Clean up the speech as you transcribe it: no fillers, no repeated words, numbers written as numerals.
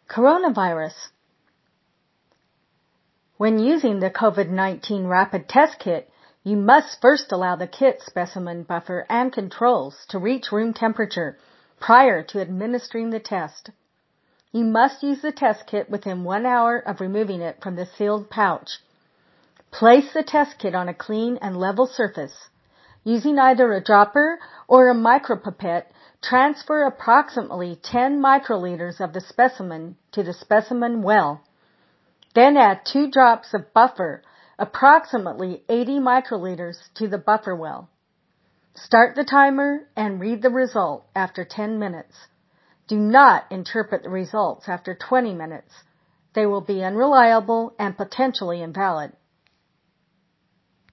Coronavirus. When using the COVID-19 rapid test kit, you must first allow the kit specimen buffer and controls to reach room temperature prior to administering the test. You must use the test kit within 1 hour of removing it from the sealed pouch. Place the test kit on a clean and level surface. Using either a dropper or a micropipette, transfer approximately 10 microliters of the specimen to the specimen well. Then add 2 drops of buffer, approximately 80 microliters, to the buffer well. Start the timer and read the result after 10 minutes. Do not interpret the results after 20 minutes. They will be unreliable and potentially invalid.